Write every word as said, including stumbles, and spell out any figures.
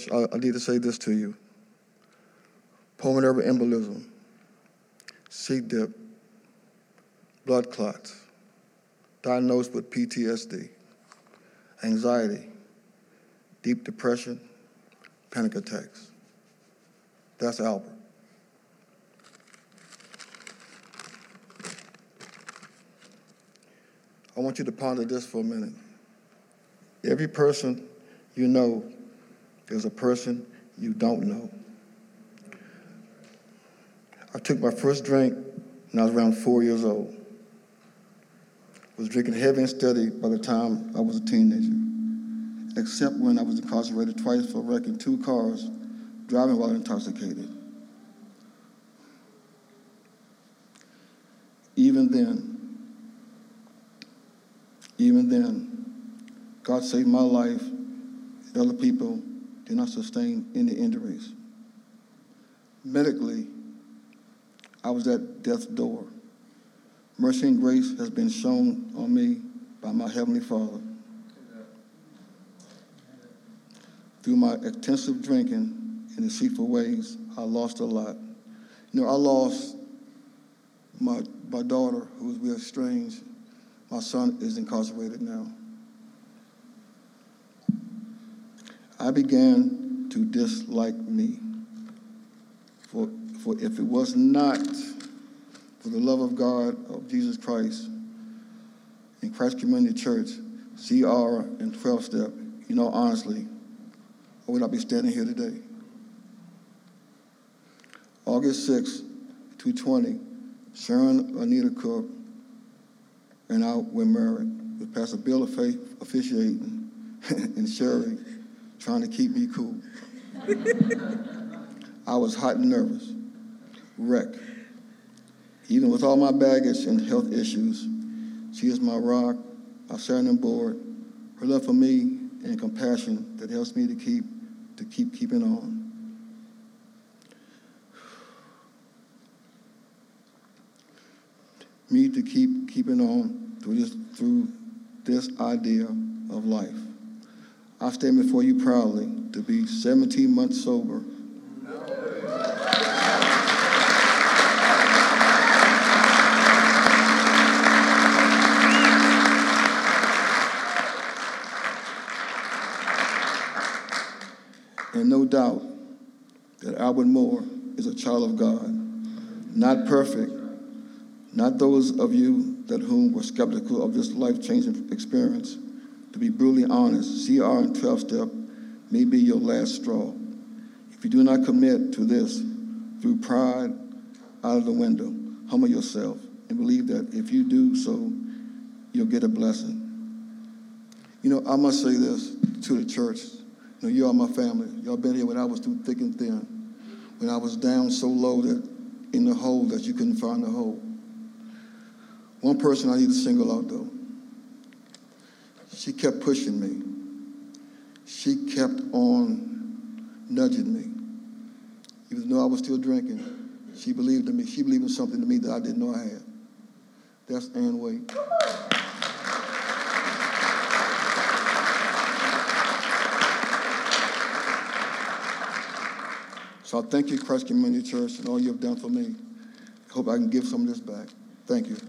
Church, I, I need to say this to you. Pulmonary embolism, C. diff, blood clots, diagnosed with P T S D, anxiety, deep depression, panic attacks. That's Albert. I want you to ponder this for a minute. Every person you know, there's a person you don't know. I took my first drink when I was around four years old. Was drinking heavy and steady by the time I was a teenager, except when I was incarcerated twice for wrecking two cars, driving while intoxicated. Even then, even then, God saved my life, and other people did not sustain any injuries. Medically, I was at death's door. Mercy and grace has been shown on me by my Heavenly Father. Through my extensive drinking in deceitful ways, I lost a lot. You know, I lost my, my daughter, who was real estranged. My son is incarcerated now. I began to dislike me. For, for if it was not for the love of God, of Jesus Christ, in Christ Community Church, C R, and twelve-step, you know, honestly, I would not be standing here today. August sixth, twenty twenty, Sharon Anita Cook and I were married, with Pastor Bill of Faith officiating and Sherry trying to keep me cool. I was hot and nervous, wrecked. Even with all my baggage and health issues, she is my rock, my sounding board, her love for me and compassion that helps me to keep to keep keeping on. Me to keep keeping on through this through this idea of life. I stand before you proudly to be seventeen months sober. And no doubt that Albert Moore is a child of God, not perfect, not those of you that whom were skeptical of this life-changing experience. To be brutally honest, C R and twelve-step may be your last straw. If you do not commit to this, through pride out of the window, humble yourself and believe that if you do so, you'll get a blessing. You know, I must say this to the church. You know, you are my family. Y'all been here when I was through thick and thin, when I was down so low that in the hole that you couldn't find the hole. One person I need to single out, though. She kept pushing me. She kept on nudging me. Even though I was still drinking, she believed in me. She believed in something to me that I didn't know I had. That's Ann Wade. So I thank you, Christ Community Church, and all you have done for me. I hope I can give some of this back. Thank you.